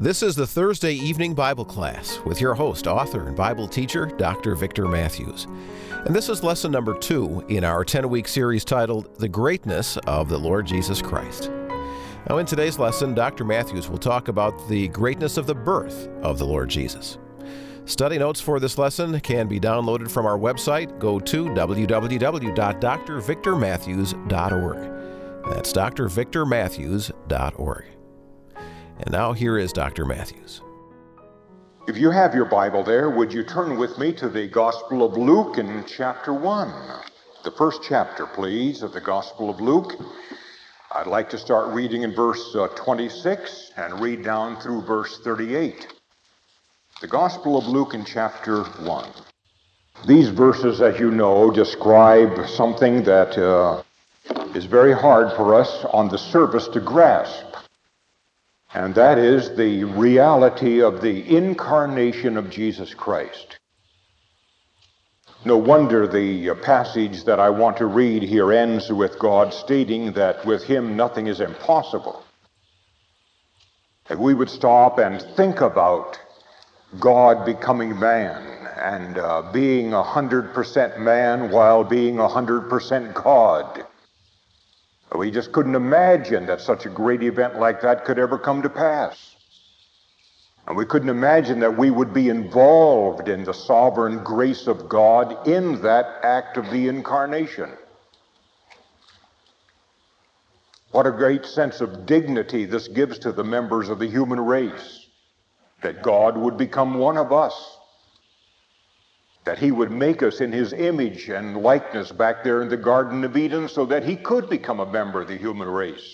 This is the Thursday evening Bible class with your host, author, and Bible teacher, Dr. Victor Matthews. And this is lesson number 2 in our 10-week series titled, The Greatness of the Lord Jesus Christ. Now, in today's lesson, Dr. Matthews will talk about the greatness of the birth of the Lord Jesus. Study notes for this lesson can be downloaded from our website. Go to www.drvictormatthews.org. That's drvictormatthews.org. And now here is Dr. Matthews. If you have your Bible there, would you turn with me to the Gospel of Luke in chapter 1? The first chapter, please, of the Gospel of Luke. I'd like to start reading in verse 26 and read down through verse 38. The Gospel of Luke in chapter 1. These verses, as you know, describe something that is very hard for us on the surface to grasp. And that is the reality of the incarnation of Jesus Christ. No wonder the passage that I want to read here ends with God stating that with him nothing is impossible. If we would stop and think about God becoming man and being 100% man while being 100% God. We just couldn't imagine that such a great event like that could ever come to pass. And we couldn't imagine that we would be involved in the sovereign grace of God in that act of the incarnation. What a great sense of dignity this gives to the members of the human race, that God would become one of us, that he would make us in his image and likeness back there in the Garden of Eden so that he could become a member of the human race.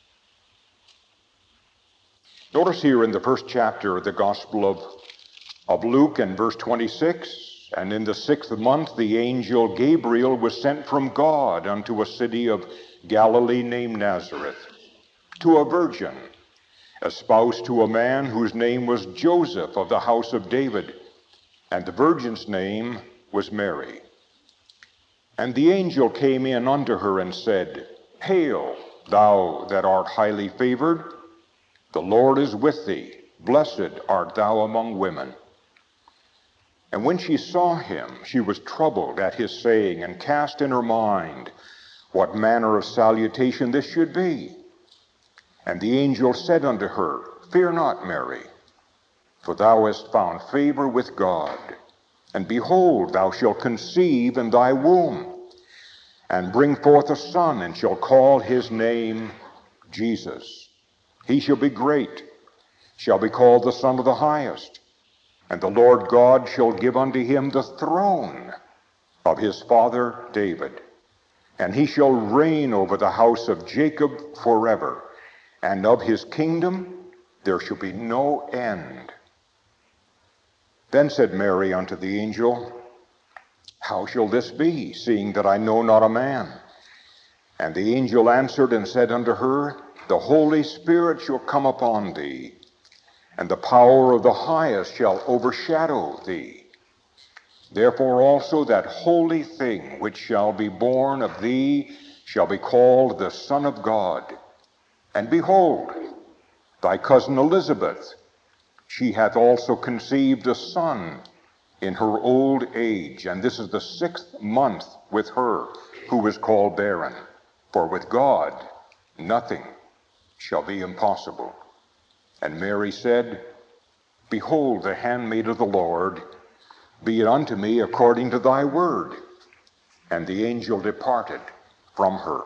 Notice here in the first chapter of the Gospel of Luke and verse 26, and in the 6th month the angel Gabriel was sent from God unto a city of Galilee named Nazareth, to a virgin, espoused to a man whose name was Joseph of the house of David, and the virgin's name was Mary. And the angel came in unto her and said, Hail, thou that art highly favored, the Lord is with thee. Blessed art thou among women. And when she saw him, she was troubled at his saying, and cast in her mind what manner of salutation this should be. And the angel said unto her, Fear not, Mary, for thou hast found favor with God. And behold, thou shalt conceive in thy womb, and bring forth a son, and shall call his name Jesus. He shall be great, shall be called the Son of the Highest. And the Lord God shall give unto him the throne of his father David. And he shall reign over the house of Jacob forever, and of his kingdom there shall be no end. Then said Mary unto the angel, How shall this be, seeing that I know not a man? And the angel answered and said unto her, The Holy Spirit shall come upon thee, and the power of the Highest shall overshadow thee. Therefore also that holy thing which shall be born of thee shall be called the Son of God. And behold, thy cousin Elizabeth, she hath also conceived a son in her old age, and this is the 6th month with her who is called barren. For with God nothing shall be impossible. And Mary said, Behold the handmaid of the Lord, be it unto me according to thy word. And the angel departed from her.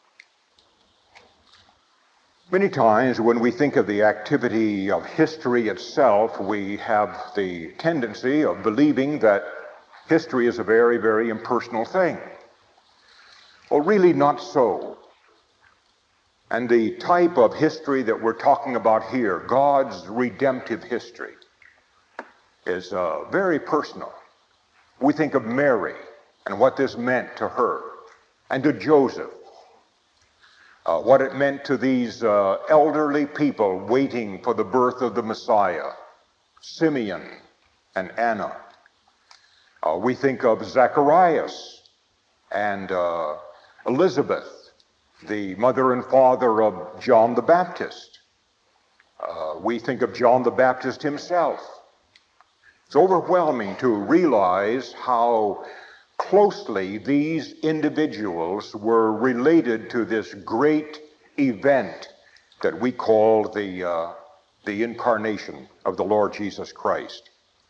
Many times when we think of the activity of history itself, we have the tendency of believing that history is a very, very impersonal thing. Well, really not so. And the type of history that we're talking about here, God's redemptive history, is very personal. We think of Mary and what this meant to her, and to Joseph. What it meant to these elderly people waiting for the birth of the Messiah, Simeon and Anna. We think of Zacharias and Elizabeth, the mother and father of John the Baptist. We think of John the Baptist himself. It's overwhelming to realize how closely these individuals were related to this great event that we call the incarnation of the Lord Jesus Christ.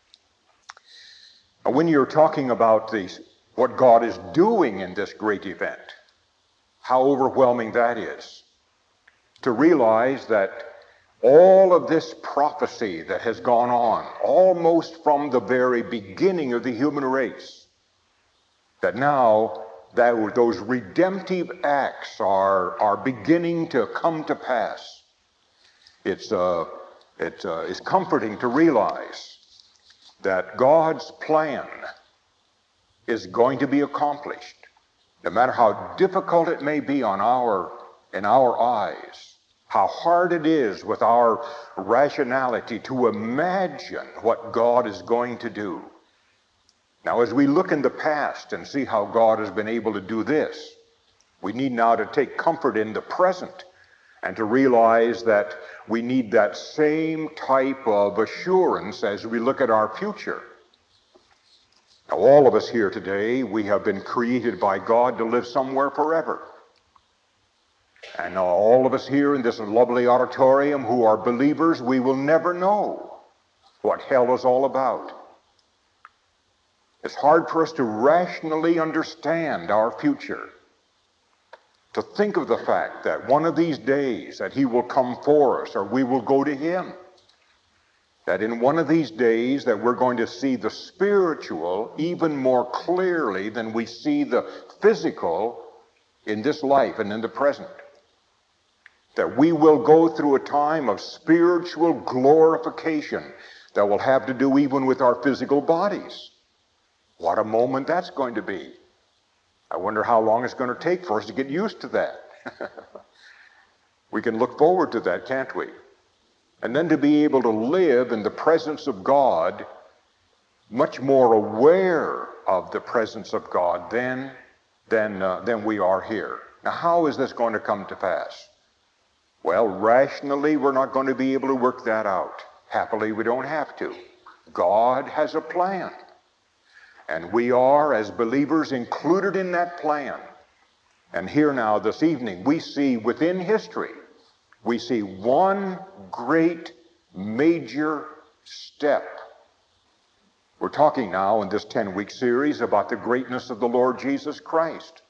Now, when you're talking about what God is doing in this great event, how overwhelming that is. To realize that all of this prophecy that has gone on, almost from the very beginning of the human race, that now those redemptive acts are beginning to come to pass. It's comforting to realize that God's plan is going to be accomplished, no matter how difficult it may be in our eyes. How hard it is with our rationality to imagine what God is going to do. Now, as we look in the past and see how God has been able to do this, we need now to take comfort in the present and to realize that we need that same type of assurance as we look at our future. Now, all of us here today, we have been created by God to live somewhere forever. And all of us here in this lovely auditorium who are believers, we will never know what hell is all about. It's hard for us to rationally understand our future, to think of the fact that one of these days that he will come for us or we will go to him, that in one of these days that we're going to see the spiritual even more clearly than we see the physical in this life and in the present. That we will go through a time of spiritual glorification that will have to do even with our physical bodies. What a moment that's going to be. I wonder how long it's going to take for us to get used to that. We can look forward to that, can't we? And then to be able to live in the presence of God, much more aware of the presence of God than we are here. Now, how is this going to come to pass? Well, rationally, we're not going to be able to work that out. Happily, we don't have to. God has a plan. And we are, as believers, included in that plan. And here now, this evening, we see within history, we see one great major step. We're talking now in this 10-week series about the greatness of the Lord Jesus Christ.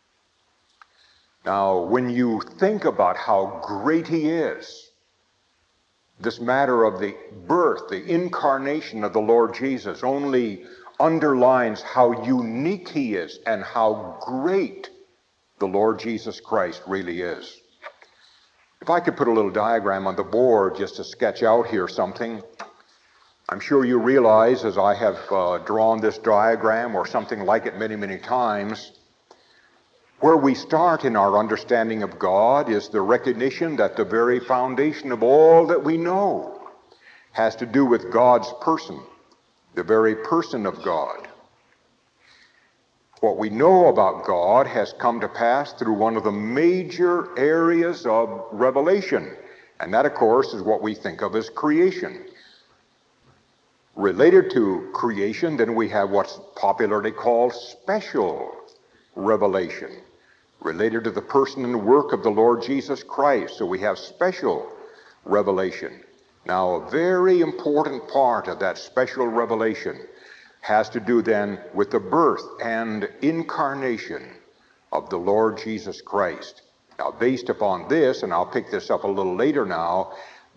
Now, when you think about how great he is, this matter of the birth, the incarnation of the Lord Jesus only underlines how unique he is and how great the Lord Jesus Christ really is. If I could put a little diagram on the board just to sketch out here something, I'm sure you realize, as I have drawn this diagram or something like it many, many times, where we start in our understanding of God is the recognition that the very foundation of all that we know has to do with God's person, the very person of God. What we know about God has come to pass through one of the major areas of revelation, and that, of course, is what we think of as creation. Related to creation, then we have what's popularly called special revelation, related to the person and work of the Lord Jesus Christ. So we have special revelation. Now, a very important part of that special revelation has to do then with the birth and incarnation of the Lord Jesus Christ. Now, based upon this, and I'll pick this up a little later now,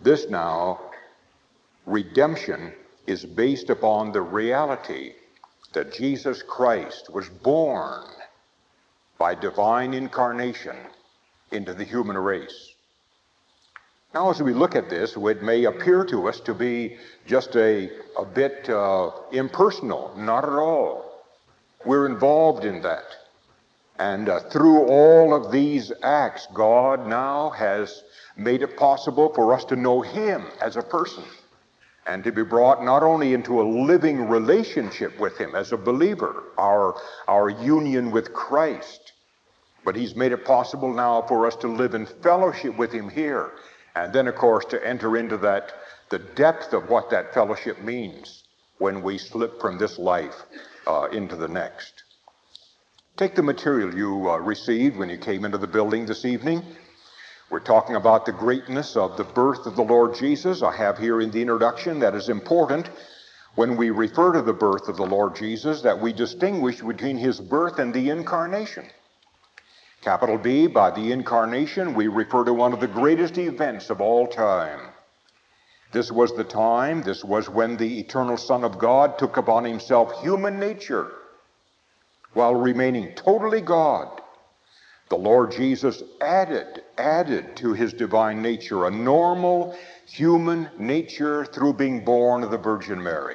redemption is based upon the reality that Jesus Christ was born by divine incarnation into the human race. Now, as we look at this, it may appear to us to be just a bit impersonal. Not at all. We're involved in that. And through all of these acts, God now has made it possible for us to know him as a person and to be brought not only into a living relationship with him as a believer, our union with Christ, but he's made it possible now for us to live in fellowship with him here And then, of course, to enter into that, the depth of what that fellowship means when we slip from this life into the next. Take the material you received when you came into the building this evening. We're talking about the greatness of the birth of the Lord Jesus. I have here in the introduction that is important when we refer to the birth of the Lord Jesus that we distinguish between his birth and the incarnation. Capital B, by the incarnation, we refer to one of the greatest events of all time. This was the time, this was when the eternal Son of God took upon himself human nature while remaining totally God. The Lord Jesus added to his divine nature a normal human nature through being born of the Virgin Mary.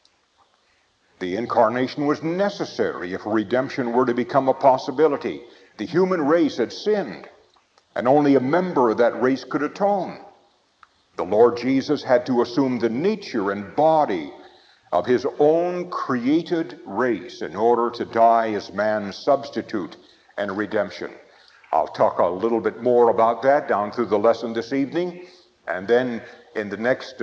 The incarnation was necessary if redemption were to become a possibility. The human race had sinned, and only a member of that race could atone. The Lord Jesus had to assume the nature and body of his own created race in order to die as man's substitute and redemption. I'll talk a little bit more about that down through the lesson this evening, and then in the next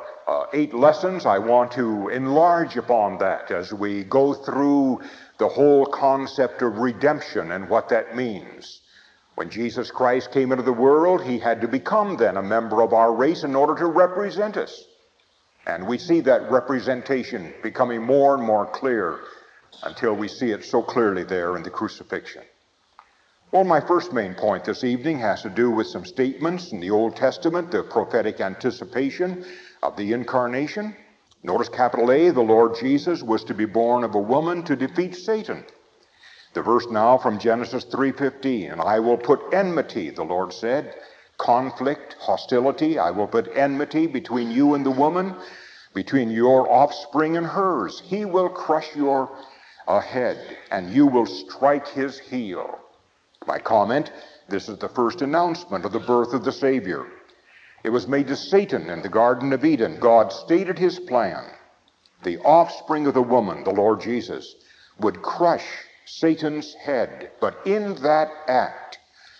8 lessons I want to enlarge upon that as we go through the whole concept of redemption and what that means. When Jesus Christ came into the world, he had to become then a member of our race in order to represent us. And we see that representation becoming more and more clear until we see it so clearly there in the crucifixion. Well, my first main point this evening has to do with some statements in the Old Testament, the prophetic anticipation of the incarnation. Notice capital A, the Lord Jesus was to be born of a woman to defeat Satan. The verse now from Genesis 3:15, and I will put enmity, the Lord said, conflict, hostility, I will put enmity between you and the woman, between your offspring and hers. He will crush your head, and you will strike his heel. My comment, this is the first announcement of the birth of the Savior. It was made to Satan in the Garden of Eden. God stated his plan. The offspring of the woman, the Lord Jesus, would crush Satan's head. But in that act,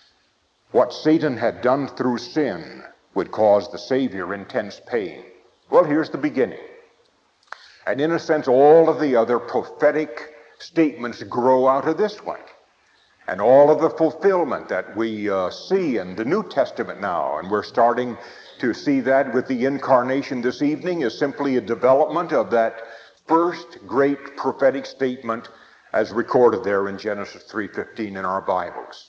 what Satan had done through sin would cause the Savior intense pain. Well, here's the beginning. And in a sense, all of the other prophetic statements grow out of this one. And all of the fulfillment that we see in the New Testament now, and we're starting to see that with the incarnation this evening, is simply a development of that first great prophetic statement as recorded there in Genesis 3:15 in our Bibles.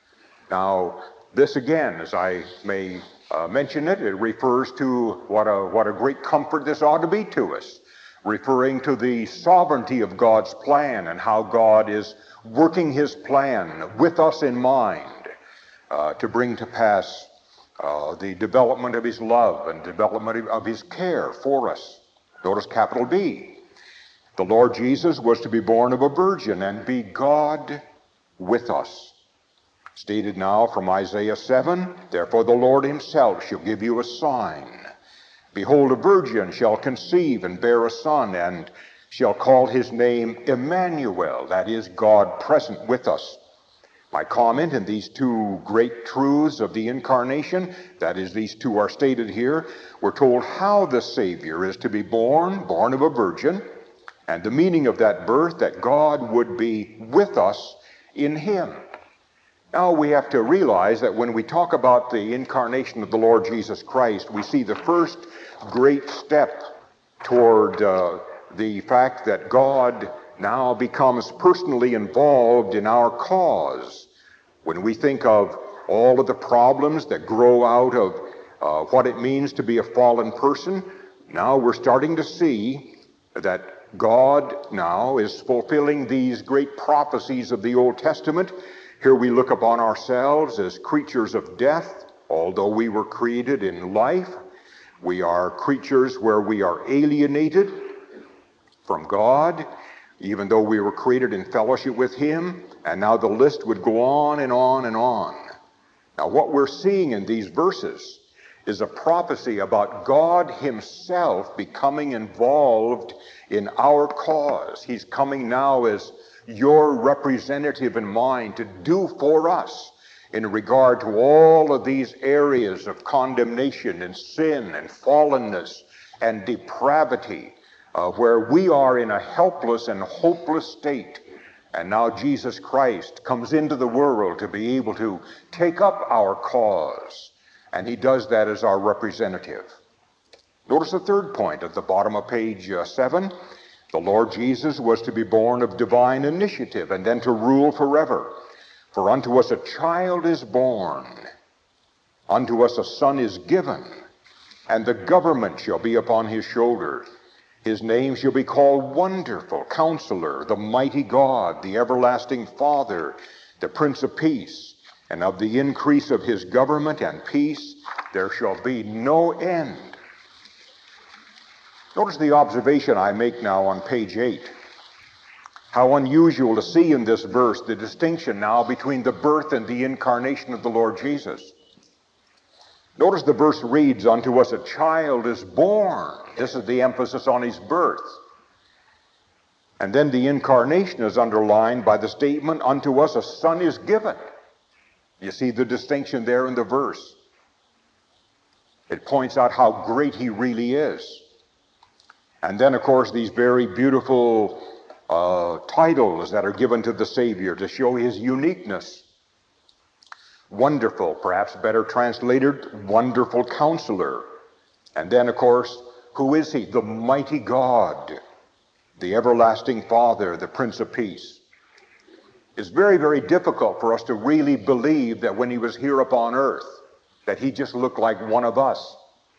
Now, this again, as I may mention it, it refers to what a great comfort this ought to be to us, referring to the sovereignty of God's plan and how God is working his plan with us in mind to bring to pass the development of his love and development of his care for us. Notice capital B. The Lord Jesus was to be born of a virgin and be God with us. Stated now from Isaiah 7, therefore the Lord himself shall give you a sign. Behold, a virgin shall conceive and bear a son, and shall call his name Emmanuel, that is, God present with us. My comment in these two great truths of the incarnation, that is, these two are stated here, we're told how the Savior is to be born of a virgin, and the meaning of that birth, that God would be with us in him. Now we have to realize that when we talk about the incarnation of the Lord Jesus Christ, we see the first great step toward the fact that God now becomes personally involved in our cause. When we think of all of the problems that grow out of what it means to be a fallen person, now we're starting to see that God now is fulfilling these great prophecies of the Old Testament. Here we look upon ourselves as creatures of death, although we were created in life. We are creatures where we are alienated from God, even though we were created in fellowship with him. And now the list would go on and on and on. Now what we're seeing in these verses is a prophecy about God himself becoming involved in our cause. He's coming now as your representative in mind to do for us in regard to all of these areas of condemnation and sin and fallenness and depravity, where we are in a helpless and hopeless state. And now Jesus Christ comes into the world to be able to take up our cause, and he does that as our representative. Notice the third point at the bottom of page 7. The Lord Jesus was to be born of divine initiative and then to rule forever. For unto us a child is born, unto us a son is given, and the government shall be upon his shoulders. His name shall be called Wonderful, Counselor, the Mighty God, the Everlasting Father, the Prince of Peace. And of the increase of his government and peace there shall be no end. Notice the observation I make now on page 8. How unusual to see in this verse the distinction now between the birth and the incarnation of the Lord Jesus. Notice the verse reads, unto us a child is born. This is the emphasis on his birth. And then the incarnation is underlined by the statement, unto us a son is given. You see the distinction there in the verse. It points out how great he really is. And then, of course, these very beautiful titles that are given to the Savior to show his uniqueness. Wonderful, perhaps better translated, Wonderful Counselor. And then, of course, who is he? The Mighty God, the Everlasting Father, the Prince of Peace. It's very, very difficult for us to really believe that when he was here upon earth, that he just looked like one of us.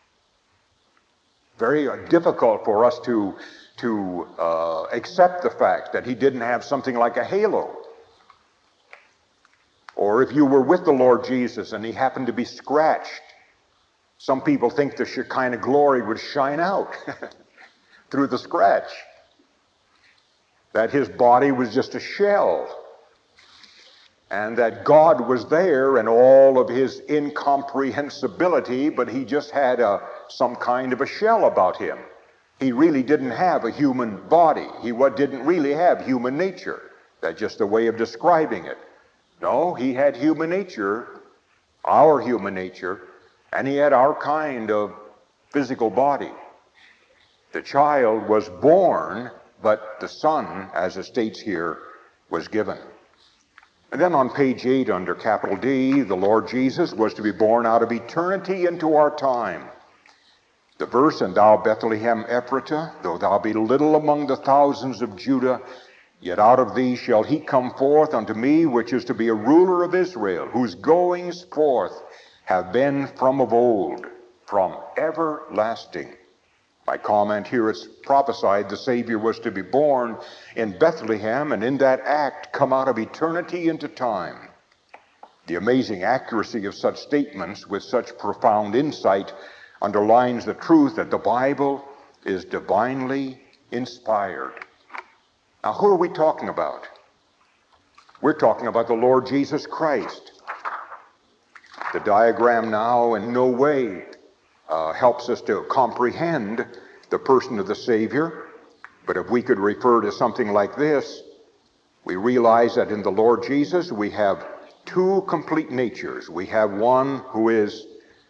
Very difficult for us to accept the fact that he didn't have something like a halo. Or if you were with the Lord Jesus and he happened to be scratched, some people think the Shekinah glory would shine out through the scratch. That his body was just a shell. And that God was there in all of his incomprehensibility, but he just had some kind of a shell about him. He really didn't have a human body. He didn't really have human nature. That's just a way of describing it. No, he had human nature, our human nature, and he had our kind of physical body. The child was born, but the son, as it states here, was given. And then on page 8 under capital D, the Lord Jesus was to be born out of eternity into our time. The verse, and thou Bethlehem Ephratah, though thou be little among the thousands of Judah, yet out of thee shall he come forth unto me, which is to be a ruler of Israel, whose goings forth have been from of old, from everlasting. My comment here, it's prophesied the Savior was to be born in Bethlehem, and in that act come out of eternity into time. The amazing accuracy of such statements with such profound insight underlines the truth that the Bible is divinely inspired. Now, who are we talking about? We're talking about the Lord Jesus Christ. The diagram now in no way helps us to comprehend the person of the Savior, but if we could refer to something like this, we realize that in the Lord Jesus we have two complete natures. We have one who is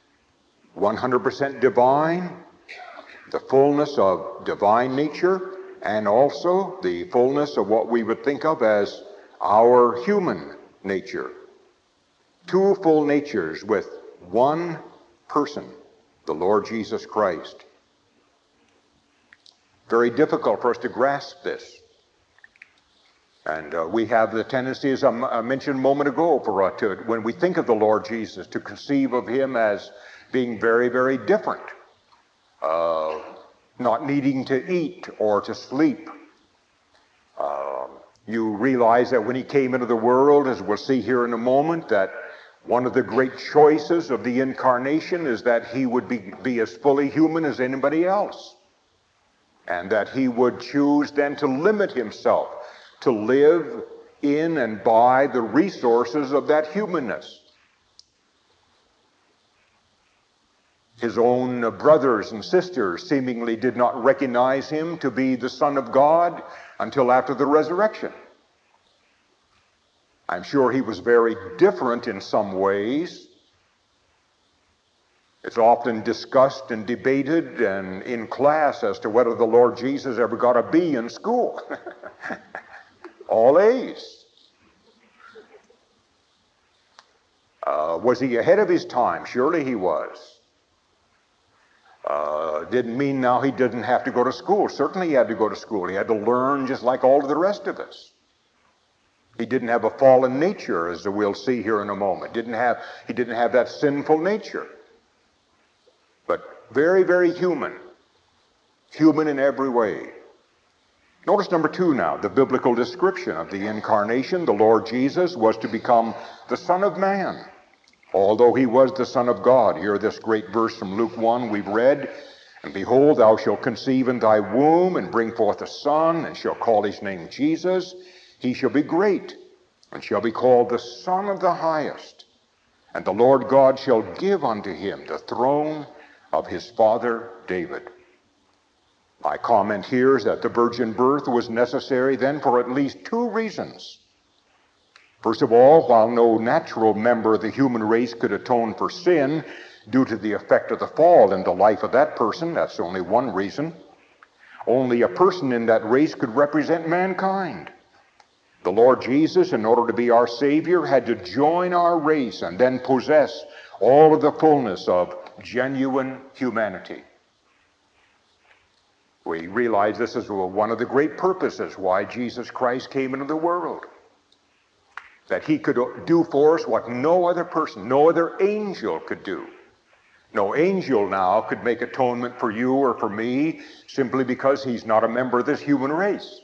100% divine, the fullness of divine nature, and also the fullness of what we would think of as our human nature. Two full natures with one person, the Lord Jesus Christ. Very difficult for us to grasp this. And we have the tendency, as I mentioned a moment ago, when we think of the Lord Jesus, to conceive of him as being very, very different. Not needing to eat or to sleep. You realize that when he came into the world, as we'll see here in a moment, that one of the great choices of the incarnation is that he would be as fully human as anybody else. And that he would choose then to limit himself to live in and by the resources of that humanness. His own brothers and sisters seemingly did not recognize him to be the Son of God until after the resurrection. I'm sure he was very different in some ways. It's often discussed and debated and in class as to whether the Lord Jesus ever got a B in school. All A's. Was he ahead of his time? Surely he was. Didn't mean now he didn't have to go to school. Certainly he had to go to school. He had to learn just like all of the rest of us. He didn't have a fallen nature, as we'll see here in a moment. He didn't have that sinful nature. But very, very human. Human in every way. Notice number 2 now, the biblical description of the incarnation. The Lord Jesus was to become the Son of Man, although he was the Son of God. Hear this great verse from Luke 1 we've read. And behold, thou shalt conceive in thy womb, and bring forth a son, and shall call his name Jesus. He shall be great, and shall be called the Son of the Highest. And the Lord God shall give unto him the throne of his father David. My comment here is that the virgin birth was necessary then for at least 2 reasons. First of all, while no natural member of the human race could atone for sin due to the effect of the fall in the life of that person, that's only one reason. Only a person in that race could represent mankind. The Lord Jesus, in order to be our Savior, had to join our race and then possess all of the fullness of genuine humanity. We realize this is one of the great purposes why Jesus Christ came into the world. That he could do for us what no other person, no other angel could do. No angel now could make atonement for you or for me simply because he's not a member of this human race.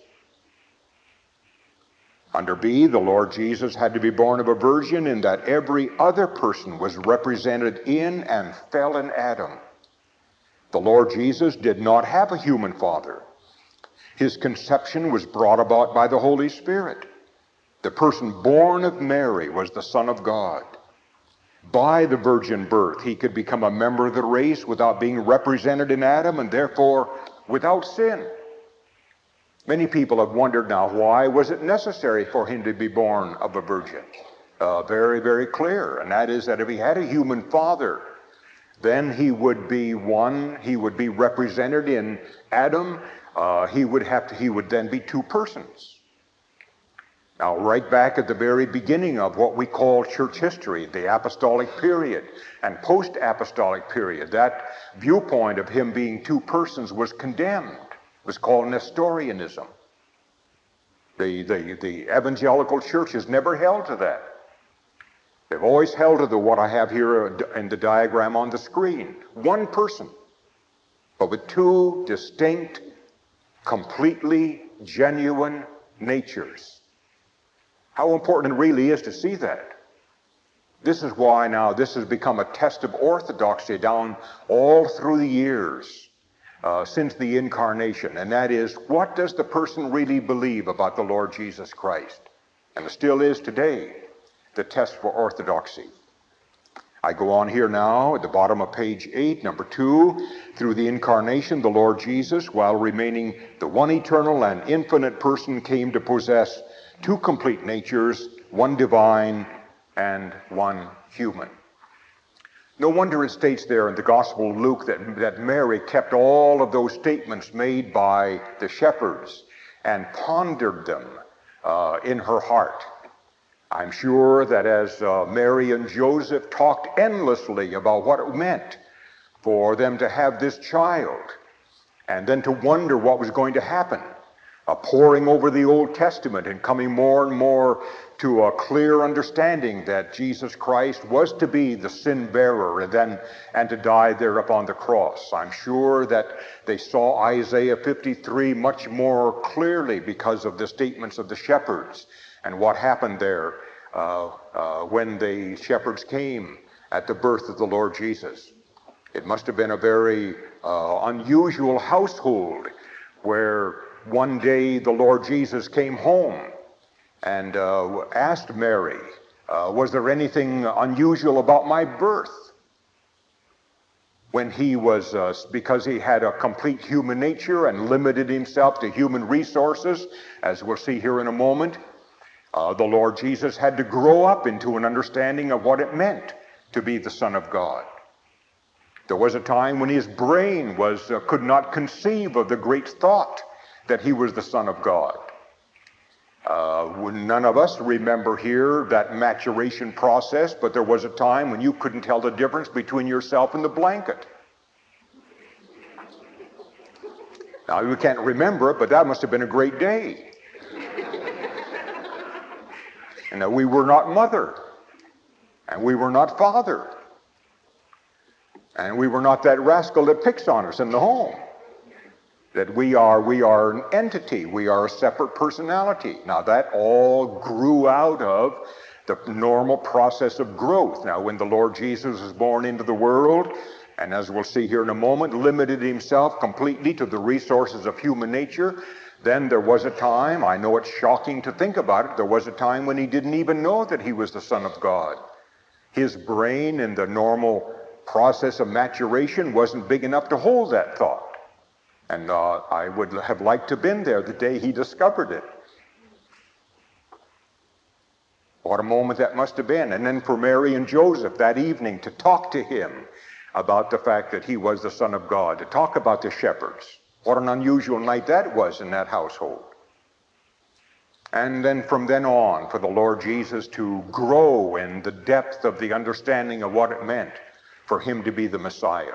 Under B, the Lord Jesus had to be born of a virgin in that every other person was represented in and fell in Adam. The Lord Jesus did not have a human father. His conception was brought about by the Holy Spirit. The person born of Mary was the Son of God. By the virgin birth, he could become a member of the race without being represented in Adam and therefore without sin. Many people have wondered now, why was it necessary for him to be born of a virgin? Very, very clear, and that is that if he had a human father, then he would be represented in Adam. He would then be 2 persons. Now, right back at the very beginning of what we call church history, the apostolic period and post-apostolic period, that viewpoint of him being 2 persons was condemned. It was called Nestorianism. The evangelical church has never held to that. They've always held to what I have here in the diagram on the screen. 1 person, but with 2 distinct, completely genuine natures. How important it really is to see that. This is why now this has become a test of orthodoxy down all through the years since the incarnation, and that is, what does the person really believe about the Lord Jesus Christ? And it still is today the test for orthodoxy. I go on here now at the bottom of page 8, number 2. Through the incarnation, the Lord Jesus, while remaining the one eternal and infinite person, came to possess 2 complete natures, 1 divine and 1 human. No wonder it states there in the Gospel of Luke that Mary kept all of those statements made by the shepherds and pondered them in her heart. I'm sure that as Mary and Joseph talked endlessly about what it meant for them to have this child, and then to wonder what was going to happen, poring over the Old Testament and coming more and more to a clear understanding that Jesus Christ was to be the sin bearer and to die there upon the cross. I'm sure that they saw Isaiah 53 much more clearly because of the statements of the shepherds and what happened there when the shepherds came at the birth of the Lord Jesus. It must have been a very unusual household where one day the Lord Jesus came home and asked Mary, was there anything unusual about my birth? When he was, because he had a complete human nature and limited himself to human resources, as we'll see here in a moment, The Lord Jesus had to grow up into an understanding of what it meant to be the Son of God. There was a time when his brain could not conceive of the great thought that he was the Son of God. None of us remember here that maturation process, but there was a time when you couldn't tell the difference between yourself and the blanket. Now, you can't remember it, but that must have been a great day. And that we were not mother, and we were not father, and we were not that rascal that picks on us in the home. That we are an entity, we are a separate personality. Now that all grew out of the normal process of growth. Now when the Lord Jesus was born into the world, and as we'll see here in a moment, limited himself completely to the resources of human nature, then there was a time, I know it's shocking to think about it, there was a time when he didn't even know that he was the Son of God. His brain in the normal process of maturation wasn't big enough to hold that thought. And I would have liked to have been there the day he discovered it. What a moment that must have been. And then for Mary and Joseph that evening to talk to him about the fact that he was the Son of God, to talk about the shepherds. What an unusual night that was in that household. And then from then on, for the Lord Jesus to grow in the depth of the understanding of what it meant for him to be the Messiah.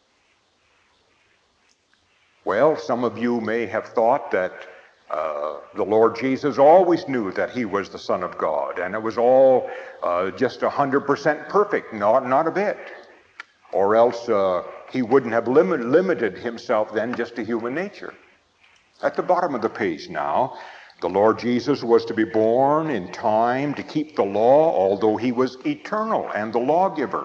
Well, some of you may have thought that the Lord Jesus always knew that he was the Son of God, and it was all just 100% perfect, not a bit. Or else he wouldn't have limited himself then just to human nature. At the bottom of the page now, the Lord Jesus was to be born in time to keep the law, although he was eternal and the lawgiver.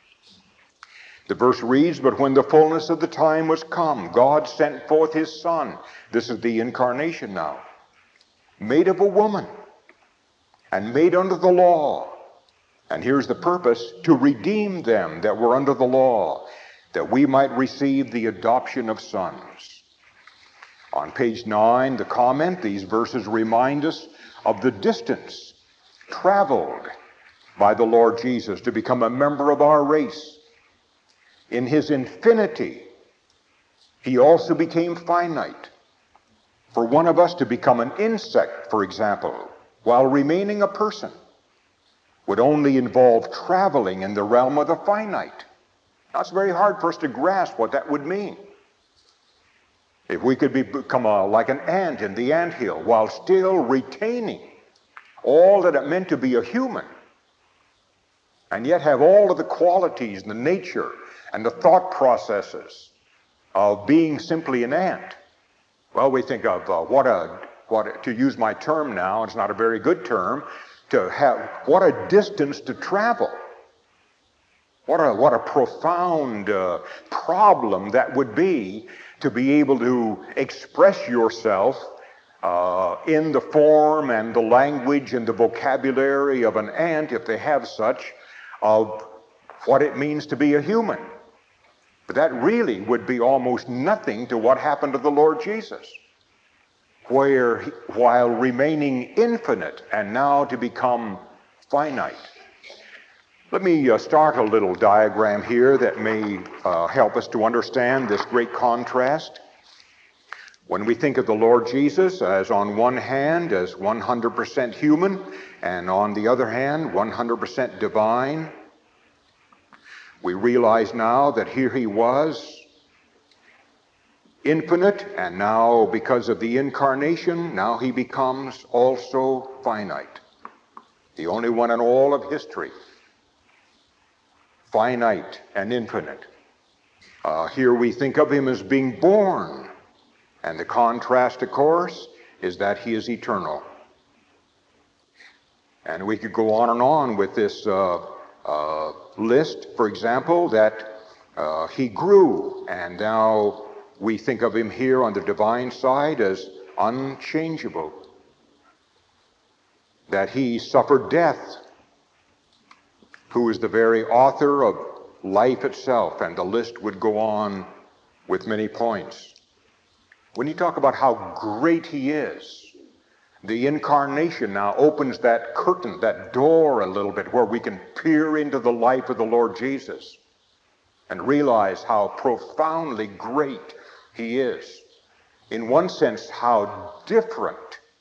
The verse reads, "But when the fullness of the time was come, God sent forth his Son." This is the incarnation now. "Made of a woman, and made under the law." And here's the purpose: to redeem them that were under the law, that we might receive the adoption of sons. On page 9, the comment, these verses remind us of the distance traveled by the Lord Jesus to become a member of our race. In his infinity, he also became finite. For one of us to become an insect, for example, while remaining a person, would only involve traveling in the realm of the finite. Now, it's very hard for us to grasp what that would mean. If we could become like an ant in the anthill while still retaining all that it meant to be a human, and yet have all of the qualities and the nature and the thought processes of being simply an ant. Well, we think of to use my term now, it's not a very good term, what a distance to travel. What a profound problem that would be to be able to express yourself in the form and the language and the vocabulary of an ant, if they have such, of what it means to be a human. But that really would be almost nothing to what happened to the Lord Jesus, where while remaining infinite and now to become finite. Let me start a little diagram here that may help us to understand this great contrast. When we think of the Lord Jesus as on one hand as 100% human and on the other hand 100% divine, we realize now that here he was infinite, and now because of the incarnation, now he becomes also finite. The only one in all of history, finite and infinite. Here we think of him as being born, and the contrast, of course, is that he is eternal. And we could go on with this list, for example, that he grew, and now we think of him here on the divine side as unchangeable, that he suffered death, who is the very author of life itself, and the list would go on with many points. When you talk about how great he is, The incarnation now opens that curtain, that door a little bit, where we can peer into the life of the Lord Jesus and realize how profoundly great he is. In one sense, how different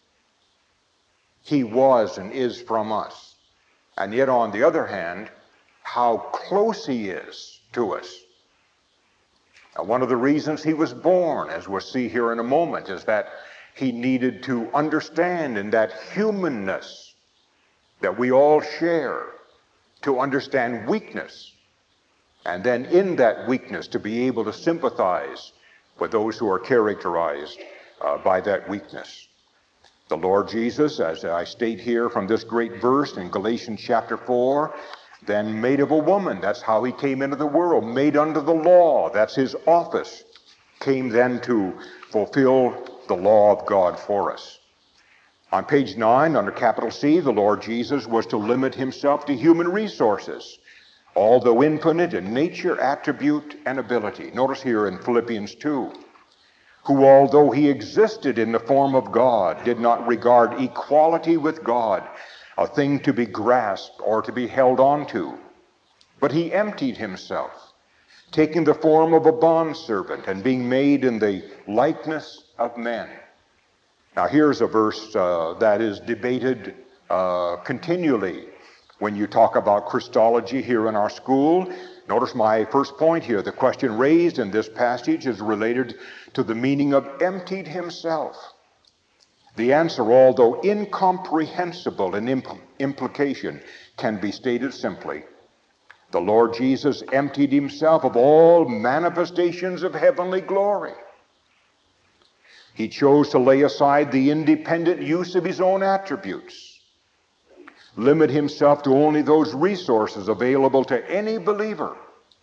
he was and is from us. And yet, on the other hand, how close he is to us. Now, one of the reasons he was born, as we'll see here in a moment, is that he needed to understand in that humanness that we all share, to understand weakness, and then in that weakness to be able to sympathize with those who are characterized by that weakness. The Lord Jesus, as I state here from this great verse in Galatians chapter 4, then made of a woman, that's how he came into the world, made under the law, that's his office, came then to fulfill the law of God for us. On page 9, under capital C, the Lord Jesus was to limit himself to human resources, although infinite in nature, attribute, and ability. Notice here in Philippians 2, who, although he existed in the form of God, did not regard equality with God a thing to be grasped or to be held on to, but he emptied himself, taking the form of a bondservant and being made in the likeness of men. Now here's a verse that is debated continually when you talk about Christology here in our school. Notice my first point here. The question raised in this passage is related to the meaning of emptied himself. The answer, although incomprehensible in implication, can be stated simply. The Lord Jesus emptied himself of all manifestations of heavenly glory. He chose to lay aside the independent use of his own attributes, limit himself to only those resources available to any believer.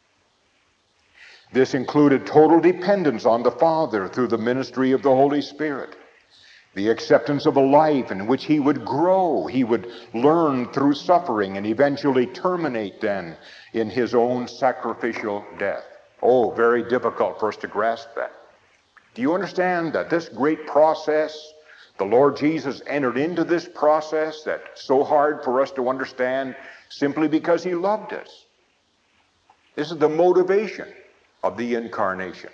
This included total dependence on the Father through the ministry of the Holy Spirit, the acceptance of a life in which he would grow, he would learn through suffering, and eventually terminate then in his own sacrificial death. Oh, very difficult for us to grasp that. Do you understand that this great process, the Lord Jesus entered into this process that's so hard for us to understand simply because he loved us? This is the motivation of the incarnation.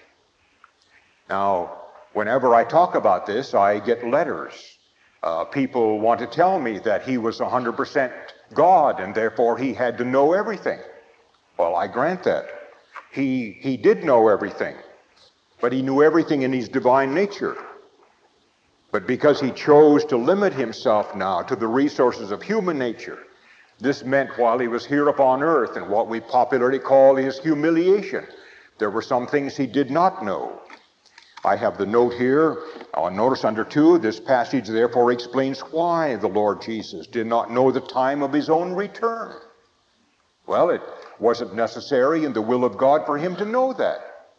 Now, whenever I talk about this, I get letters. People want to tell me that he was 100% God and therefore he had to know everything. Well, I grant that. He did know everything, but he knew everything in his divine nature. But because he chose to limit himself now to the resources of human nature, this meant while he was here upon earth in what we popularly call his humiliation, there were some things he did not know. I have the note here, notice under 2, this passage therefore explains why the Lord Jesus did not know the time of his own return. Well, it wasn't necessary in the will of God for him to know that.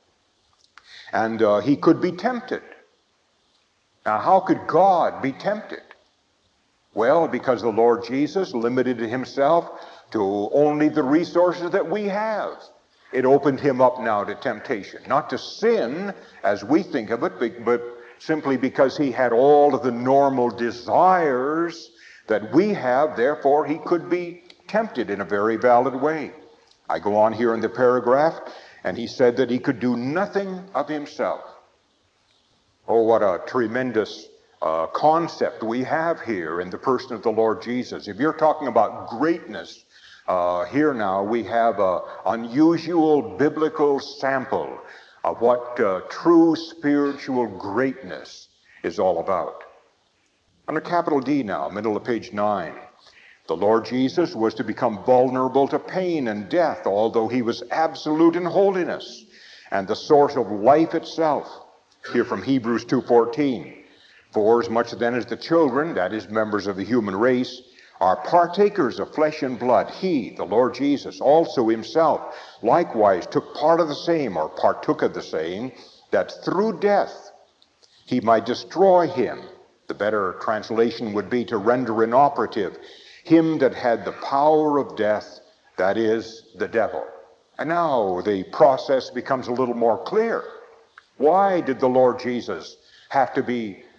And he could be tempted. Now, how could God be tempted? Well, because the Lord Jesus limited himself to only the resources that we have. It opened him up now to temptation, not to sin as we think of it, but simply because he had all of the normal desires that we have, therefore he could be tempted in a very valid way. I go on here in the paragraph, and he said that he could do nothing of himself. Oh, what a tremendous concept we have here in the person of the Lord Jesus. If you're talking about greatness, here now we have an unusual biblical sample of what true spiritual greatness is all about. Under capital D now, middle of page 9, the Lord Jesus was to become vulnerable to pain and death, although he was absolute in holiness and the source of life itself. Here from Hebrews 2:14, for as much then as the children, that is, members of the human race, are partakers of flesh and blood, he, the Lord Jesus, also himself likewise took part of the same, or partook of the same, that through death he might destroy him. The better translation would be to render inoperative him that had the power of death, that is, the devil. And now the process becomes a little more clear. Why did the Lord Jesus have to be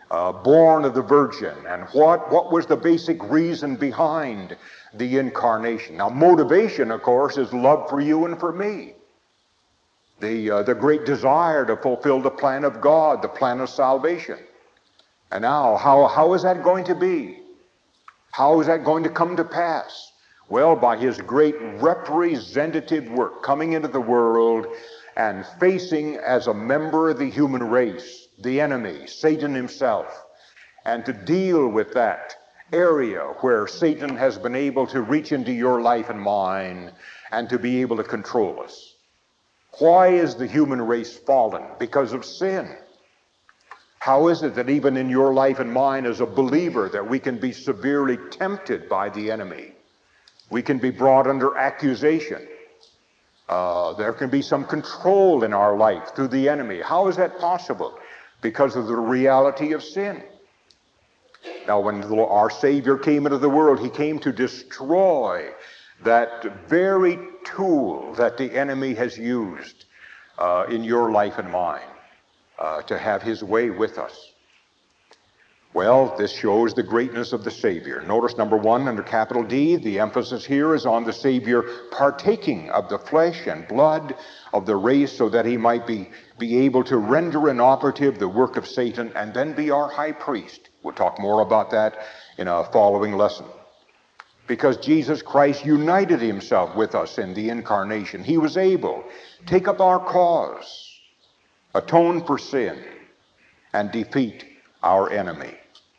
born of the Virgin, and what was the basic reason behind the incarnation. Now, motivation, of course, is love for you and for me. The great desire to fulfill the plan of God, the plan of salvation. And now, how is that going to be? How is that going to come to pass? Well, by his great representative work, coming into the world and facing as a member of the human race, the enemy, Satan himself, and to deal with that area where Satan has been able to reach into your life and mine and to be able to control us. Why is the human race fallen? Because of sin. How is it that even in your life and mine as a believer that we can be severely tempted by the enemy? We can be brought under accusation. There can be some control in our life through the enemy. How is that possible? Because of the reality of sin. Now, when our Savior came into the world, he came to destroy that very tool that the enemy has used in your life and mine to have his way with us. Well, this shows the greatness of the Savior. Notice number one, under capital D, the emphasis here is on the Savior partaking of the flesh and blood of the race so that he might be able to render inoperative the work of Satan and then be our high priest. We'll talk more about that in a following lesson. Because Jesus Christ united himself with us in the incarnation, he was able to take up our cause, atone for sin, and defeat our enemy.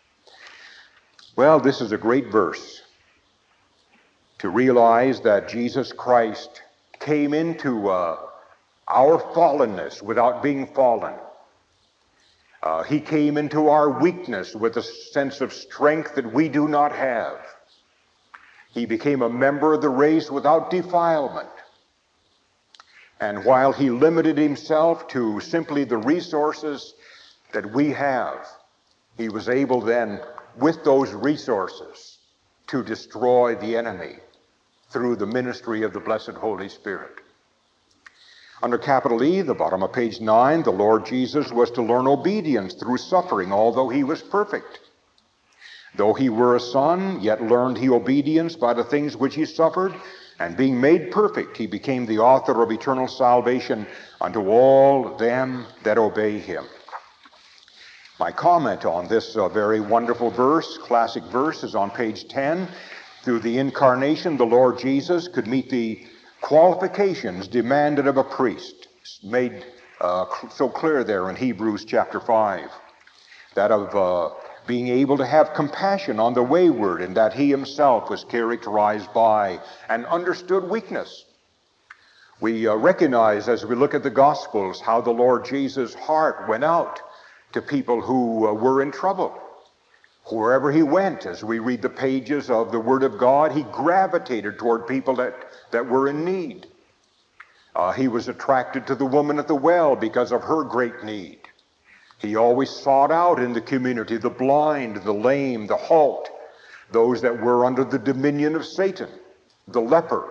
Well, this is a great verse to realize that Jesus Christ came into our fallenness without being fallen. He came into our weakness with a sense of strength that we do not have. He became a member of the race without defilement. And while he limited himself to simply the resources that we have, he was able then, with those resources, to destroy the enemy through the ministry of the blessed Holy Spirit. Under capital E, the bottom of page 9, the Lord Jesus was to learn obedience through suffering, although he was perfect. Though he were a son, yet learned he obedience by the things which he suffered, and being made perfect, he became the author of eternal salvation unto all them that obey him. My comment on this very wonderful verse, classic verse, is on page 10. Through the incarnation, the Lord Jesus could meet the qualifications demanded of a priest, made so clear there in Hebrews chapter 5, that of being able to have compassion on the wayward, and that he himself was characterized by and understood weakness. We recognize as we look at the Gospels how the Lord Jesus' heart went out to people who were in trouble. Wherever he went, as we read the pages of the Word of God, he gravitated toward people that were in need. He was attracted to the woman at the well because of her great need. He always sought out in the community the blind, the lame, the halt, those that were under the dominion of Satan, the leper.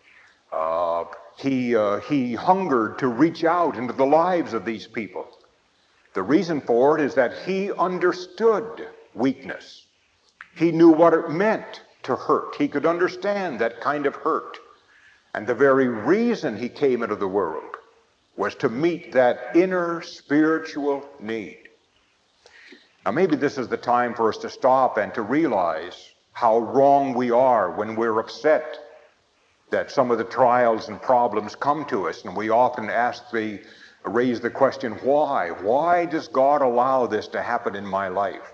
He hungered to reach out into the lives of these people. The reason for it is that he understood weakness. He knew what it meant to hurt. He could understand that kind of hurt. And the very reason he came into the world was to meet that inner spiritual need. Now, maybe this is the time for us to stop and to realize how wrong we are when we're upset that some of the trials and problems come to us, and we often raise the question, why? Why does God allow this to happen in my life?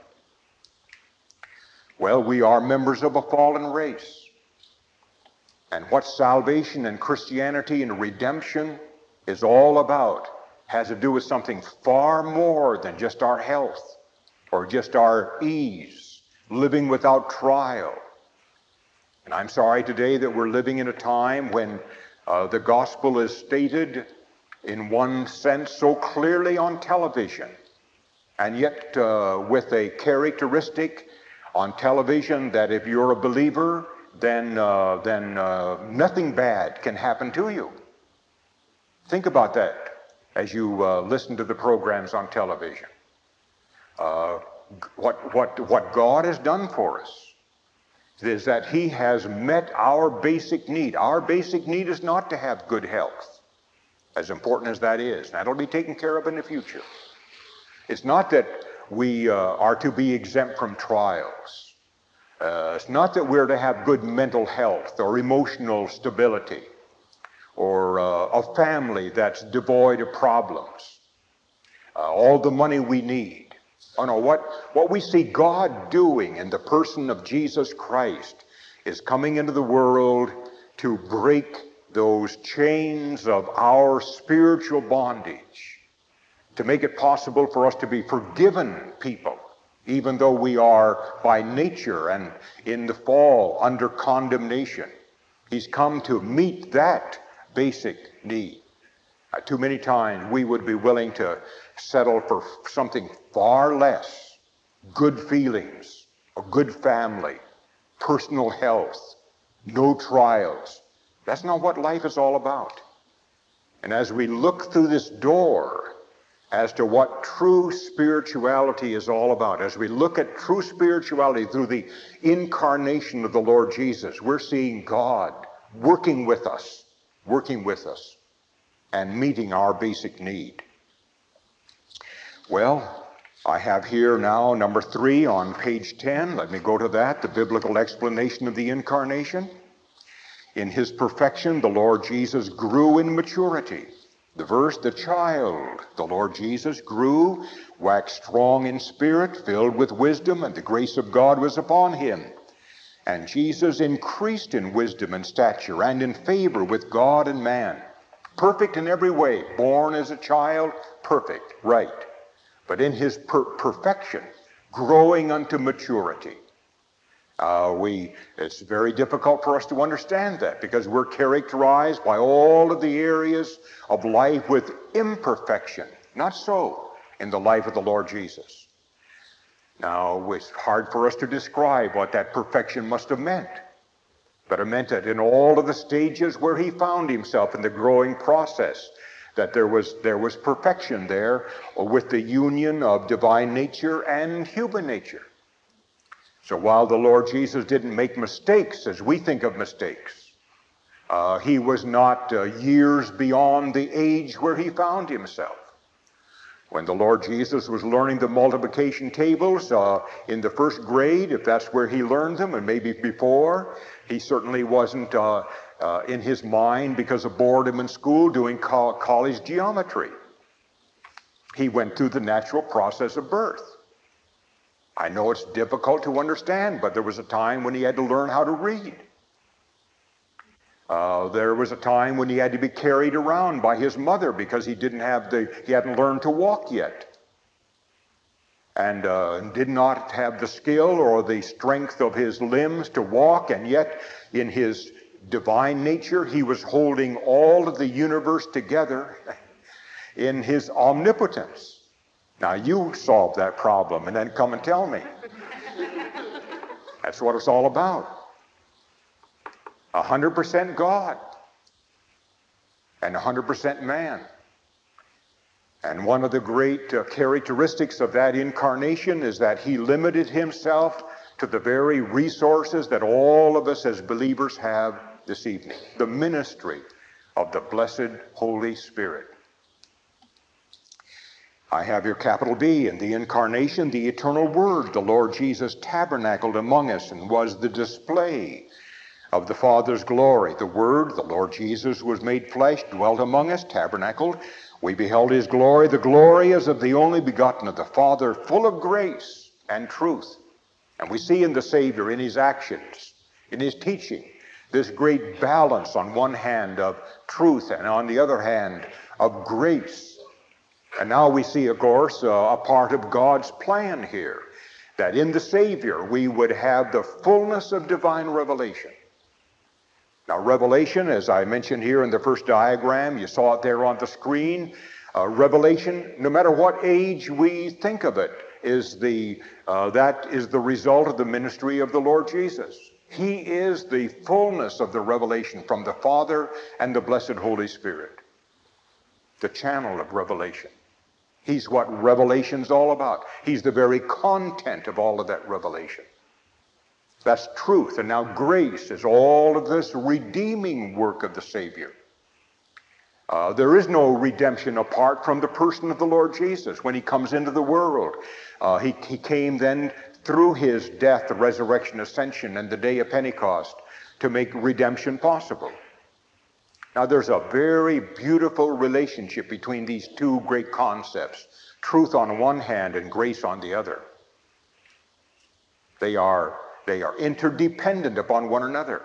Well, we are members of a fallen race. And what salvation and Christianity and redemption is all about has to do with something far more than just our health or just our ease, living without trial. And I'm sorry today that we're living in a time when the gospel is stated in one sense so clearly on television, and yet with a characteristic on television that if you're a believer, then nothing bad can happen to you. Think about that as you listen to the programs on television. what God has done for us is that he has met our basic need. Our basic need is not to have good health, as important as that is. That'll be taken care of in the future. It's not that we are to be exempt from trials. It's not that we're to have good mental health or emotional stability or a family that's devoid of problems, all the money we need. Oh no, what we see God doing in the person of Jesus Christ is coming into the world to break those chains of our spiritual bondage, to make it possible for us to be forgiven people, even though we are by nature and in the fall under condemnation. He's come to meet that basic need. Too many times we would be willing to settle for something far less: good feelings, a good family, personal health, no trials. That's not what life is all about. And as we look through this door as to what true spirituality is all about, as we look at true spirituality through the incarnation of the Lord Jesus, we're seeing God working with us and meeting our basic need. Well, I have here now number 3 on page 10. Let me go to that, the biblical explanation of the incarnation. In his perfection, the Lord Jesus grew in maturity. The verse, the child, the Lord Jesus grew, waxed strong in spirit, filled with wisdom, and the grace of God was upon him. And Jesus increased in wisdom and stature and in favor with God and man. Perfect in every way, born as a child, perfect, right. But in his perfection, growing unto maturity. It's very difficult for us to understand that because we're characterized by all of the areas of life with imperfection. Not so in the life of the Lord Jesus. Now, it's hard for us to describe what that perfection must have meant. But it meant that in all of the stages where he found himself in the growing process, that there was perfection there with the union of divine nature and human nature. So while the Lord Jesus didn't make mistakes as we think of mistakes, he was not years beyond the age where he found himself. When the Lord Jesus was learning the multiplication tables in the first grade, if that's where he learned them, and maybe before, he certainly wasn't in his mind because of boredom in school doing college geometry. He went through the natural process of birth. I know it's difficult to understand, but there was a time when he had to learn how to read. There was a time when he had to be carried around by his mother because he hadn't learned to walk yet. And did not have the skill or the strength of his limbs to walk, and yet in his divine nature he was holding all of the universe together in his omnipotence. Now you solve that problem and then come and tell me. That's what it's all about. 100% God and 100% man. And one of the great characteristics of that incarnation is that he limited himself to the very resources that all of us as believers have this evening. The ministry of the blessed Holy Spirit. I have your capital B in the incarnation, the eternal Word, the Lord Jesus tabernacled among us and was the display of the Father's glory. The Word, the Lord Jesus, was made flesh, dwelt among us, tabernacled. We beheld his glory. The glory is of the only begotten of the Father, full of grace and truth. And we see in the Savior, in his actions, in his teaching, this great balance on one hand of truth and on the other hand of grace. And now we see, of course, a part of God's plan here, that in the Savior we would have the fullness of divine revelation. Now, revelation, as I mentioned here in the first diagram, you saw it there on the screen. Revelation, no matter what age we think of it, that is the result of the ministry of the Lord Jesus. He is the fullness of the revelation from the Father and the blessed Holy Spirit, the channel of revelation. He's what revelation's all about. He's the very content of all of that revelation. That's truth. And now grace is all of this redeeming work of the Savior. There is no redemption apart from the person of the Lord Jesus. When he comes into the world, he came then through his death, resurrection, ascension, and the day of Pentecost to make redemption possible. Now there's a very beautiful relationship between these two great concepts, truth on one hand and grace on the other. They are interdependent upon one another.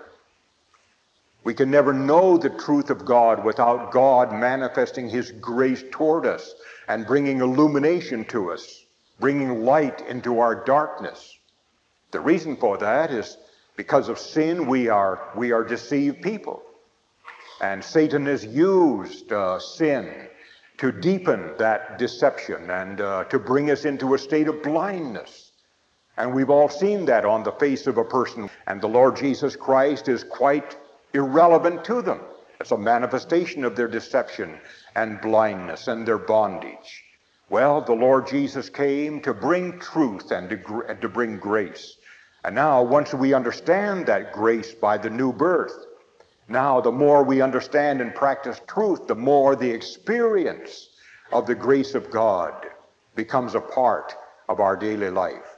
We can never know the truth of God without God manifesting his grace toward us and bringing illumination to us, bringing light into our darkness. The reason for that is because of sin, we are deceived people. And Satan has used sin to deepen that deception and to bring us into a state of blindness. And we've all seen that on the face of a person. And the Lord Jesus Christ is quite irrelevant to them. It's a manifestation of their deception and blindness and their bondage. Well, the Lord Jesus came to bring truth and to bring grace. And now, once we understand that grace by the new birth, now the more we understand and practice truth, the more the experience of the grace of God becomes a part of our daily life.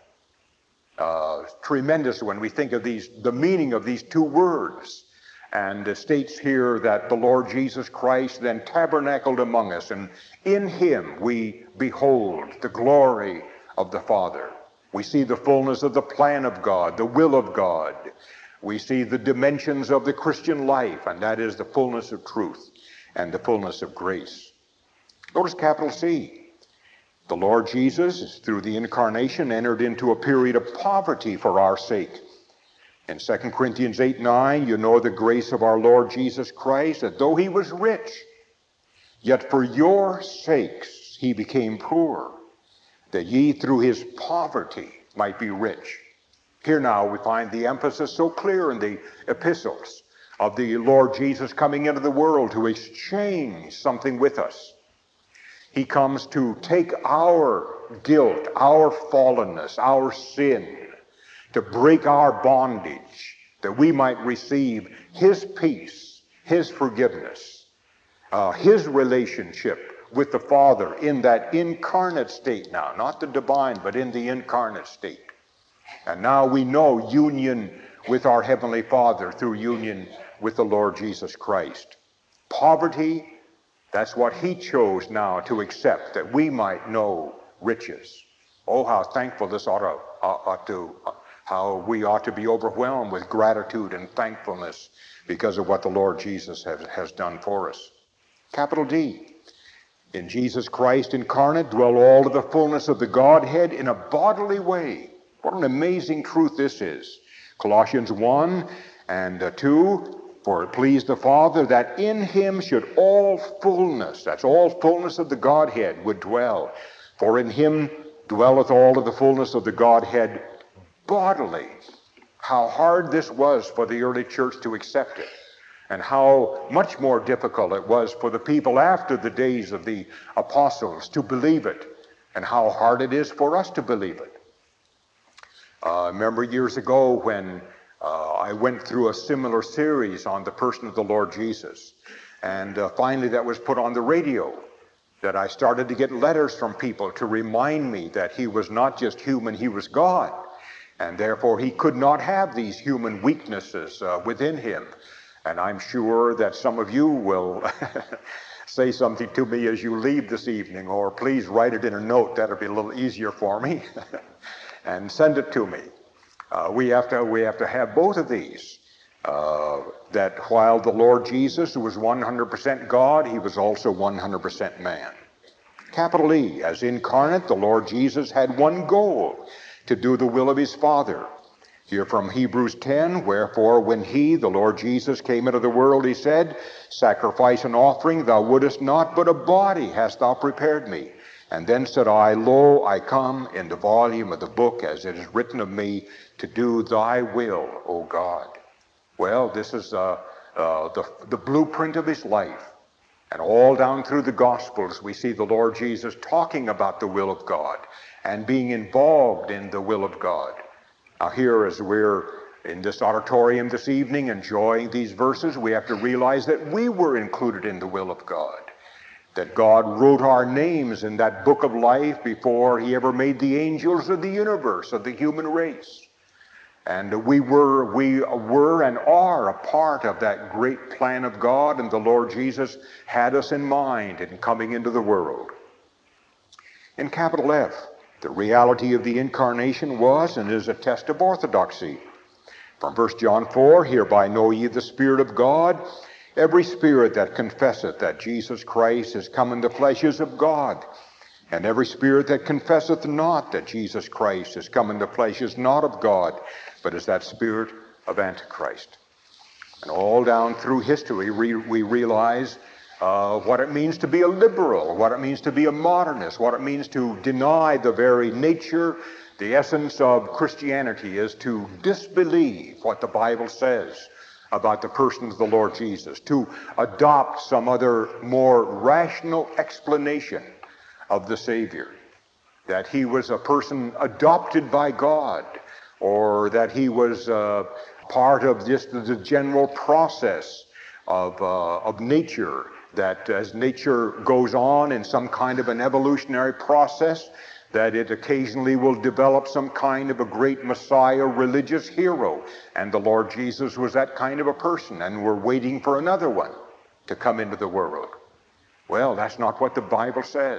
Tremendous when we think of the meaning of these two words. And it states here that the Lord Jesus Christ then tabernacled among us, and in him we behold the glory of the Father. We see the fullness of the plan of God, the will of God. We see the dimensions of the Christian life, and that is the fullness of truth and the fullness of grace. Notice capital C. The Lord Jesus, through the incarnation, entered into a period of poverty for our sake. In 2 Corinthians 8:9, you know the grace of our Lord Jesus Christ, that though he was rich, yet for your sakes he became poor, that ye through his poverty might be rich. Here now we find the emphasis so clear in the epistles of the Lord Jesus coming into the world to exchange something with us. He comes to take our guilt, our fallenness, our sin, to break our bondage, that we might receive his peace, his forgiveness, his relationship with the Father in that incarnate state now, not the divine, but in the incarnate state. And now we know union with our Heavenly Father through union with the Lord Jesus Christ. Poverty, that's what he chose now to accept, that we might know riches. Oh, how thankful this how we ought to be overwhelmed with gratitude and thankfulness because of what the Lord Jesus has done for us. Capital D. In Jesus Christ incarnate dwell all of the fullness of the Godhead in a bodily way. What an amazing truth this is. Colossians 1 and 2, for it pleased the Father that in him should all fullness, that's all fullness of the Godhead, would dwell. For in him dwelleth all of the fullness of the Godhead bodily. How hard this was for the early church to accept it, and how much more difficult it was for the people after the days of the apostles to believe it, and how hard it is for us to believe it. I remember years ago when I went through a similar series on the person of the Lord Jesus, and finally that was put on the radio, that I started to get letters from people to remind me that he was not just human, he was God. And therefore he could not have these human weaknesses within him. And I'm sure that some of you will say something to me as you leave this evening, or please write it in a note. That'll be a little easier for me. And send it to me. We have to have both of these. That while the Lord Jesus was 100% God, he was also 100% man. Capital E, as incarnate, the Lord Jesus had one goal: to do the will of his Father. Here from Hebrews 10, wherefore when he, the Lord Jesus, came into the world, he said, sacrifice and offering thou wouldest not, but a body hast thou prepared me. And then said I, lo, I come in the volume of the book, as it is written of me, to do thy will, O God. Well, this is the blueprint of his life. And all down through the Gospels, we see the Lord Jesus talking about the will of God and being involved in the will of God. Now here, as we're in this auditorium this evening enjoying these verses, we have to realize that we were included in the will of God, that God wrote our names in that book of life before he ever made the angels of the universe, of the human race. And we were and are a part of that great plan of God, and the Lord Jesus had us in mind in coming into the world. In capital F, the reality of the incarnation was and is a test of orthodoxy. From 1 John 4, hereby know ye the Spirit of God. Every spirit that confesseth that Jesus Christ is come in the flesh is of God. And every spirit that confesseth not that Jesus Christ is come in the flesh is not of God, but is that spirit of Antichrist. And all down through history, we realize what it means to be a liberal, what it means to be a modernist, what it means to deny the very nature, the essence of Christianity is to disbelieve what the Bible says about the person of the Lord Jesus, to adopt some other more rational explanation of the Savior, that he was a person adopted by God, or that he was part of just the general process of nature, that as nature goes on in some kind of an evolutionary process, that it occasionally will develop some kind of a great Messiah religious hero. And the Lord Jesus was that kind of a person, and we're waiting for another one to come into the world. Well, that's not what the Bible says.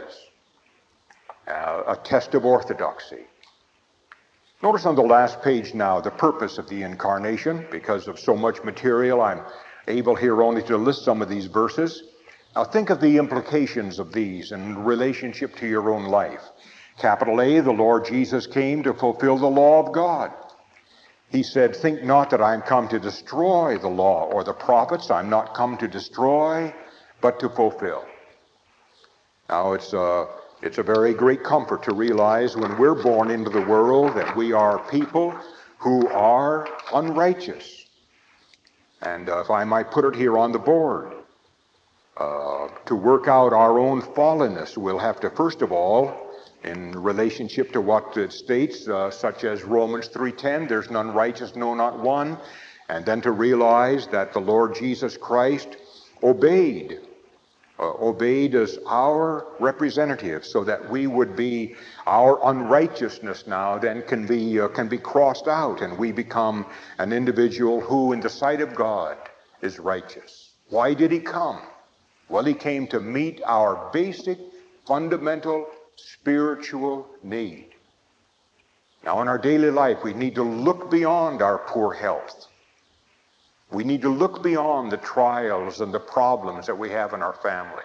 A test of orthodoxy. Notice on the last page now the purpose of the incarnation. Because of so much material, I'm able here only to list some of these verses. Now think of the implications of these in relationship to your own life. Capital A, the Lord Jesus came to fulfill the law of God. He said, think not that I am come to destroy the law or the prophets. I'm not come to destroy, but to fulfill. Now it's a very great comfort to realize when we're born into the world that we are people who are unrighteous. And if I might put it here on the board, to work out our own fallenness, we'll have to first of all, in relationship to what it states, such as Romans 3:10, there's none righteous, no, not one. And then to realize that the Lord Jesus Christ obeyed as our representative, so that we would be, our unrighteousness now then can be crossed out, and we become an individual who in the sight of God is righteous. Why did he come? Well, he came to meet our basic, fundamental, spiritual need. Now in our daily life, we need to look beyond our poor health. We need to look beyond the trials and the problems that we have in our family.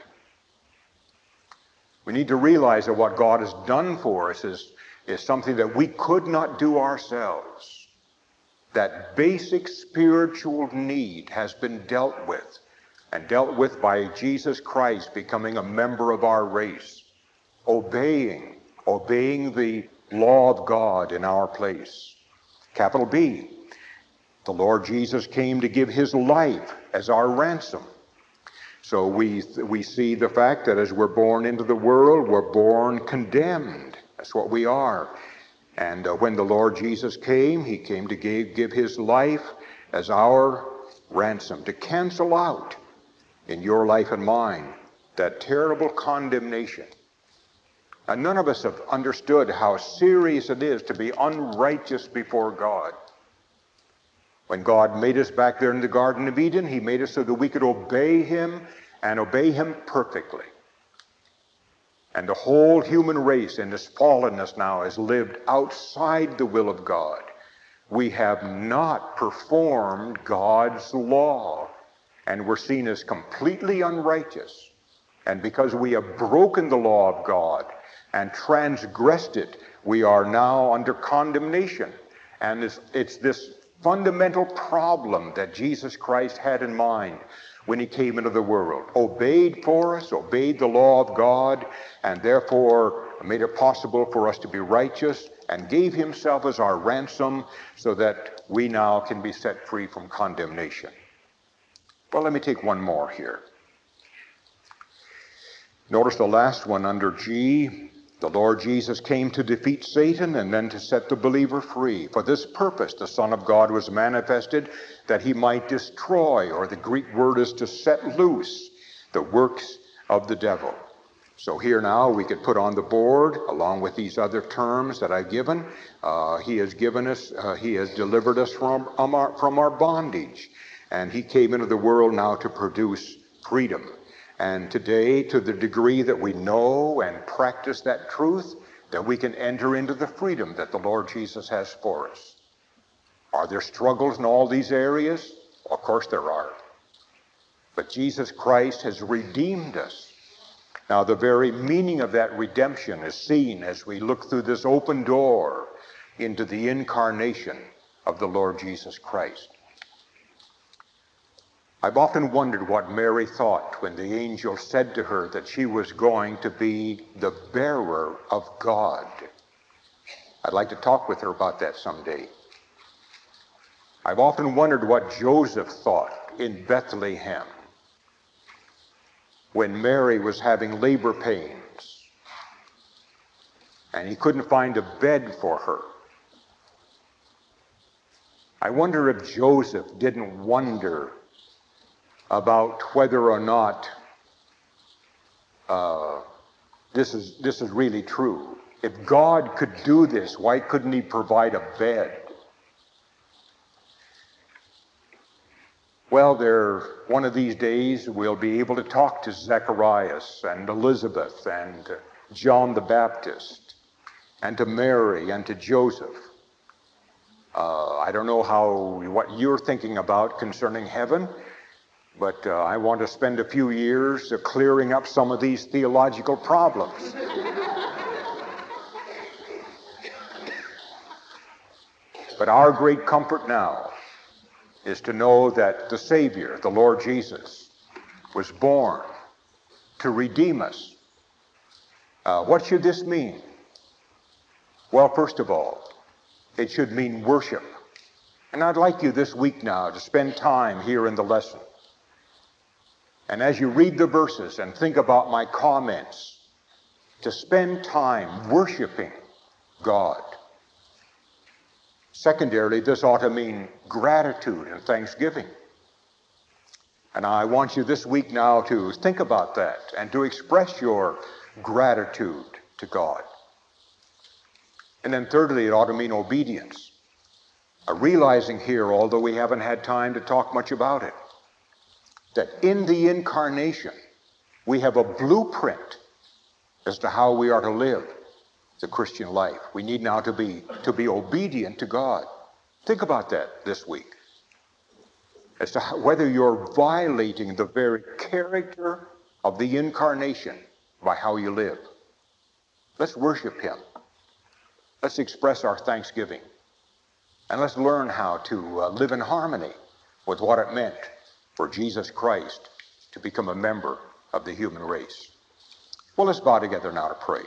We need to realize that what God has done for us is something that we could not do ourselves. That basic spiritual need has been dealt with, and dealt with by Jesus Christ becoming a member of our race, obeying the law of God in our place. Capital B, the Lord Jesus came to give his life as our ransom. So we see the fact that as we're born into the world, we're born condemned. That's what we are. And when the Lord Jesus came, he came to give his life as our ransom, to cancel out in your life and mine that terrible condemnation. And none of us have understood how serious it is to be unrighteous before God. When God made us back there in the Garden of Eden, he made us so that we could obey him, and obey him perfectly. And the whole human race in this fallenness now has lived outside the will of God. We have not performed God's law, and we're seen as completely unrighteous. And because we have broken the law of God and transgressed it, we are now under condemnation. And it's this fundamental problem that Jesus Christ had in mind when he came into the world. Obeyed for us, obeyed the law of God, and therefore made it possible for us to be righteous, and gave himself as our ransom so that we now can be set free from condemnation. Well, let me take one more here. Notice the last one under G. The Lord Jesus came to defeat Satan and then to set the believer free. For this purpose, the Son of God was manifested, that he might destroy, or the Greek word is to set loose, the works of the devil. So here now we could put on the board, along with these other terms that I've given, he has delivered us from our bondage. And he came into the world now to produce freedom. And today, to the degree that we know and practice that truth, that we can enter into the freedom that the Lord Jesus has for us. Are there struggles in all these areas? Of course there are. But Jesus Christ has redeemed us. Now, the very meaning of that redemption is seen as we look through this open door into the incarnation of the Lord Jesus Christ. I've often wondered what Mary thought when the angel said to her that she was going to be the bearer of God. I'd like to talk with her about that someday. I've often wondered what Joseph thought in Bethlehem when Mary was having labor pains and he couldn't find a bed for her. I wonder if Joseph didn't wonder about whether or not this is really true. If God could do this, why couldn't he provide a bed? Well, one of these days we'll be able to talk to Zacharias and Elizabeth and John the Baptist and to Mary and to Joseph. I don't know what you're thinking about concerning heaven, but I want to spend a few years clearing up some of these theological problems. But our great comfort now is to know that the Savior, the Lord Jesus, was born to redeem us. What should this mean? Well, first of all, it should mean worship. And I'd like you this week now to spend time here in the lesson. And as you read the verses and think about my comments, to spend time worshiping God. Secondarily, this ought to mean gratitude and thanksgiving. And I want you this week now to think about that and to express your gratitude to God. And then thirdly, it ought to mean obedience. Realizing here, although we haven't had time to talk much about it, that in the incarnation, we have a blueprint as to how we are to live the Christian life. We need now to be obedient to God. Think about that this week, as to whether you're violating the very character of the incarnation by how you live. Let's worship him. Let's express our thanksgiving. And let's learn how to live in harmony with what it meant for Jesus Christ to become a member of the human race. Well, let's bow together now to pray.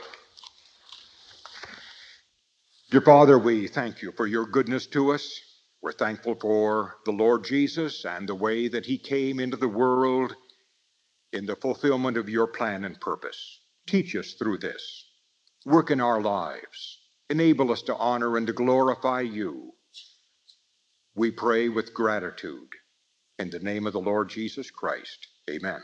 Dear Father, we thank you for your goodness to us. We're thankful for the Lord Jesus and the way that he came into the world in the fulfillment of your plan and purpose. Teach us through this. Work in our lives. Enable us to honor and to glorify you. We pray with gratitude. In the name of the Lord Jesus Christ, amen.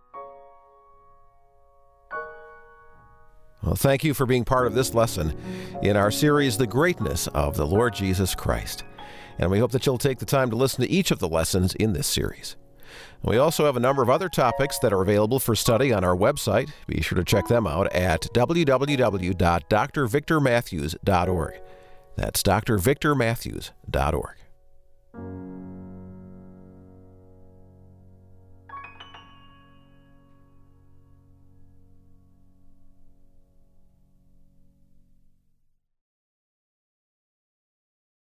Well, thank you for being part of this lesson in our series, The Greatness of the Lord Jesus Christ. And we hope that you'll take the time to listen to each of the lessons in this series. We also have a number of other topics that are available for study on our website. Be sure to check them out at www.drvictormatthews.org. That's drvictormatthews.org.